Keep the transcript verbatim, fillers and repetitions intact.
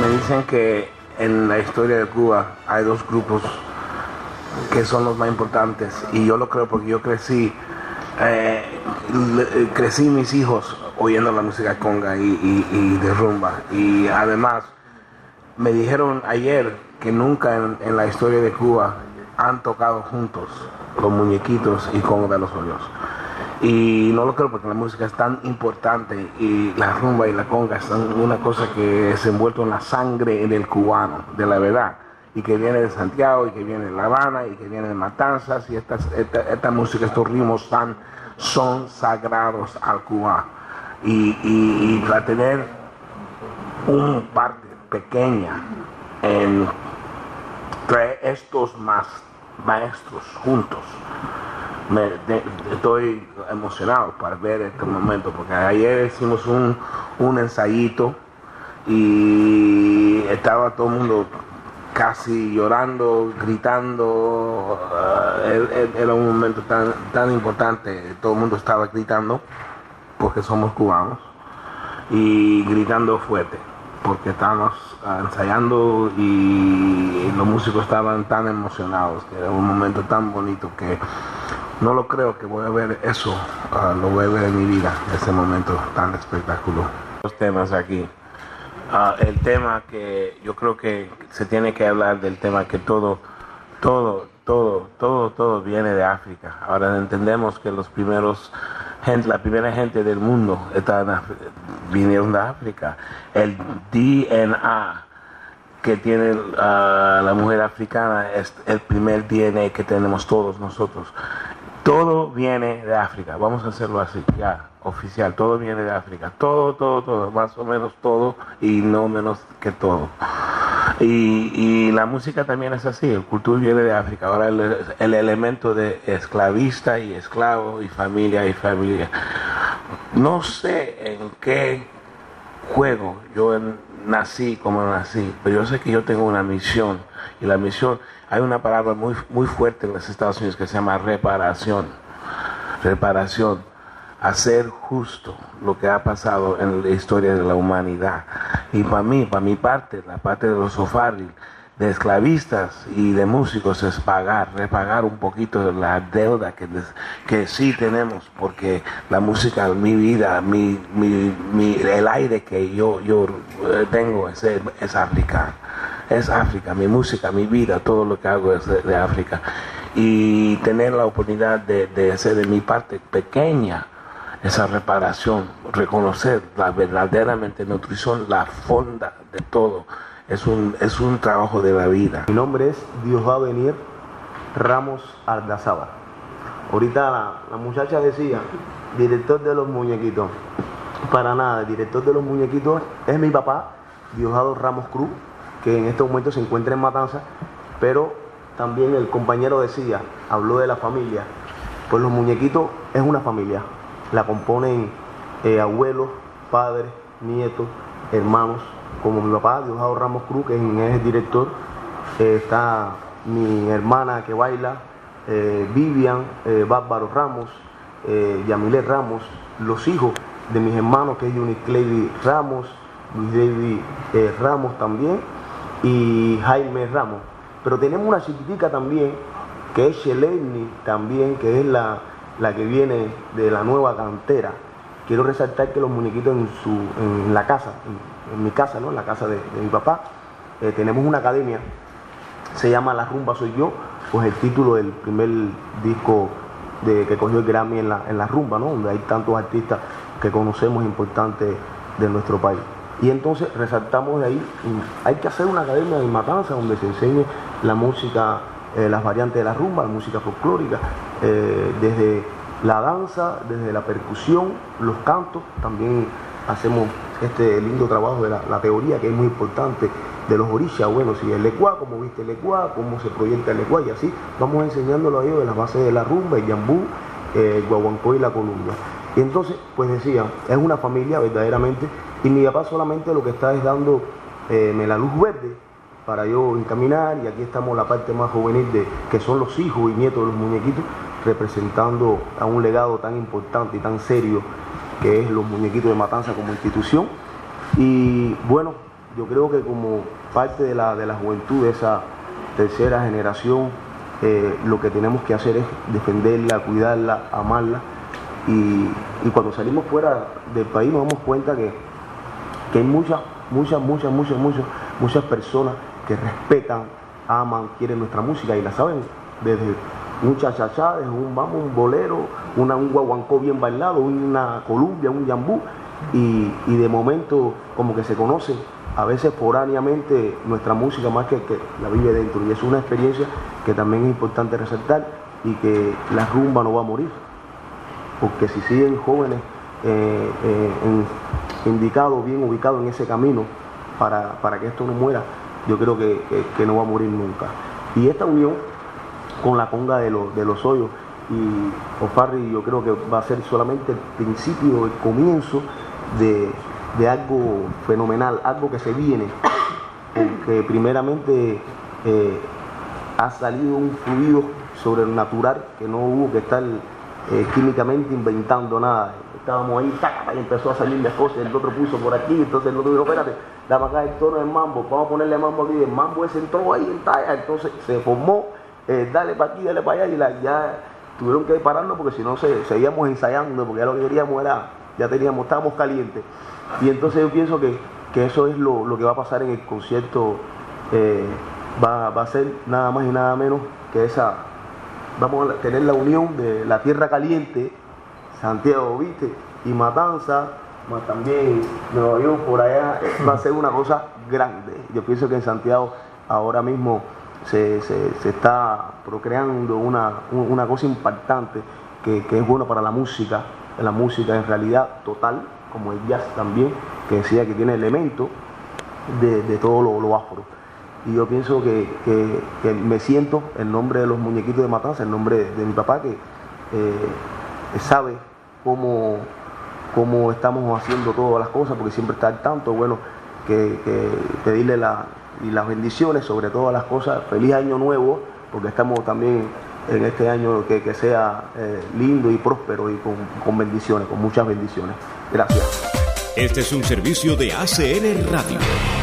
Me dicen que en la historia de Cuba hay dos grupos que son los más importantes, y yo lo creo porque yo crecí, eh, crecí mis hijos oyendo la música conga y, y, y de rumba, y además me dijeron ayer que nunca en, en la historia de Cuba han tocado juntos los Muñequitos y Congo de los Hoyos. Y no lo creo porque la música es tan importante y la rumba y la conga son una cosa que se envuelto en la sangre del cubano, de la verdad, y que viene de Santiago, y que viene de La Habana, y que viene de Matanzas, y esta, esta, esta música, estos ritmos tan, son sagrados al cubano. Y, y, y para tener una parte pequeña en traer estos más maestros juntos, me, de, estoy emocionado para ver este momento, porque ayer hicimos un, un ensayito y estaba todo el mundo casi llorando, gritando. Uh, era un momento tan, tan importante, todo el mundo estaba gritando porque somos cubanos y gritando fuerte porque estábamos uh, ensayando y los músicos estaban tan emocionados, que era un momento tan bonito que no lo creo que voy a ver eso, uh, lo voy a ver en mi vida, ese momento tan espectacular. Los temas aquí, uh, el tema que yo creo que se tiene que hablar del tema que todo, todo, todo, todo, todo viene de África. Ahora entendemos que los primeros gente, la primera gente del mundo está, vinieron de África. El D N A que tiene uh, la mujer africana es el primer D N A que tenemos todos nosotros. Todo viene de África, vamos a hacerlo así, ya, oficial, todo viene de África, todo, todo, todo, más o menos todo y no menos que todo. Y, y la música también es así, el cultura viene de África. Ahora el, el elemento de esclavista y esclavo y familia y familia. No sé en qué juego yo en, nací como nací, pero yo sé que yo tengo una misión, y la misión, hay una palabra muy, muy fuerte en los Estados Unidos que se llama reparación. Reparación, hacer justo lo que ha pasado en la historia de la humanidad. Y para mí, para mi parte, la parte de los sofáril, de esclavistas y de músicos, es pagar, repagar un poquito de la deuda que, que sí tenemos, porque la música, mi vida, mi, mi, mi, el aire que yo, yo tengo es, es africano, es África, mi música, mi vida, todo lo que hago es de, de África. Y tener la oportunidad de, de hacer de mi parte pequeña esa reparación, reconocer la verdaderamente nutrición, la fonda de todo. Es un, es un trabajo de la vida. Mi nombre es Diosdado Ramos Ardazábal. Ahorita la, la muchacha decía, director de los Muñequitos. Para nada, el director de los Muñequitos es mi papá, Diosdado Ramos Cruz, que en este momento se encuentra en Matanzas, pero también el compañero decía, habló de la familia. Pues los Muñequitos es una familia. La componen eh, abuelos, padres, nietos, hermanos, como mi papá, Diosdado Ramos Cruz, que es el director. Eh, está mi hermana que baila, eh, Vivian, eh, Bárbaro Ramos, eh, Yamile Ramos, los hijos de mis hermanos, que es Uniclady Ramos, Luis David eh, Ramos también, y Jaime Ramos. Pero tenemos una chiquitica también, que es Sheleni también, que es la, la que viene de la nueva cantera. Quiero resaltar que los muñequitos en, su, en la casa, en, en mi casa, ¿no? En la casa de, de mi papá, eh, tenemos una academia, se llama La Rumba Soy Yo, pues el título del primer disco de, que cogió el Grammy en la, en la rumba, ¿no? Donde hay tantos artistas que conocemos importantes de nuestro país. Y entonces resaltamos de ahí, hay que hacer una academia en Matanzas donde se enseñe la música, eh, las variantes de la rumba, la música folclórica, eh, desde la danza, desde la percusión, los cantos. También hacemos este lindo trabajo de la, la teoría, que es muy importante, de los orishas. Bueno, si el lecuá, cómo viste el lecuá, cómo se proyecta el lecuá, y así vamos enseñándolo a ellos de las bases de la rumba, el yambú, eh, el guaguancó y la columna. Y entonces, pues decía, es una familia verdaderamente, y mi papá solamente lo que está es dando eh, la luz verde para yo encaminar, y aquí estamos la parte más juvenil, de que son los hijos y nietos de los muñequitos, representando a un legado tan importante y tan serio que es los Muñequitos de Matanzas como institución. Y bueno, yo creo que como parte de la, de la juventud, de esa tercera generación, eh, lo que tenemos que hacer es defenderla, cuidarla, amarla. Y, y cuando salimos fuera del país nos damos cuenta que, que hay muchas, muchas, muchas, muchas, muchas, muchas personas que respetan, aman, quieren nuestra música y la saben desde un chachachá, desde un vamos, un bolero, una, un guaguancó bien bailado, una columbia, un yambú, y, y de momento como que se conoce a veces foráneamente nuestra música más que, que la vive dentro, y es una experiencia que también es importante resaltar, y que la rumba no va a morir, porque si siguen jóvenes eh, eh, en, indicados, bien ubicados en ese camino para, para que esto no muera, yo creo que, que, que no va a morir nunca. Y esta unión con la conga de, los de los hoyos y Ofarri, yo creo que va a ser solamente el principio, el comienzo de, de algo fenomenal, algo que se viene, porque primeramente eh, ha salido un fluido sobrenatural que no hubo que estar eh, químicamente inventando nada. Estábamos ahí, ¡tac! Y empezó a salir las cosas, el otro puso por aquí, entonces el otro dijo, espérate, dame acá el tono del mambo, vamos a ponerle mambo aquí, el mambo ese entró ahí en talla, entonces se formó, eh, dale para aquí, dale para allá, y la, ya tuvieron que pararnos porque si no se, seguíamos ensayando, porque ya lo que queríamos era, ya teníamos, estábamos calientes. Y entonces yo pienso que, que eso es lo, lo que va a pasar en el concierto, eh, va, va a ser nada más y nada menos que esa, vamos a tener la unión de la tierra caliente, Santiago, ¿viste? Y Matanza, más también Nueva York, por allá, va a ser una cosa grande. Yo pienso que en Santiago ahora mismo se, se, se está procreando una, una cosa impactante que, que es bueno para la música, la música en realidad total, como el jazz también, que decía que tiene elementos de, de todo lo, lo afro. Y yo pienso que, que, que me siento en nombre de los muñequitos de Matanza, en nombre de, de mi papá, que eh, sabe cómo, cómo estamos haciendo todas las cosas, porque siempre está al tanto. Bueno, que, que pedirle la, y las bendiciones sobre todas las cosas. Feliz año nuevo, porque estamos también en este año que, que sea eh, lindo y próspero y con, con bendiciones, con muchas bendiciones. Gracias. Este es un servicio de A C N Radio.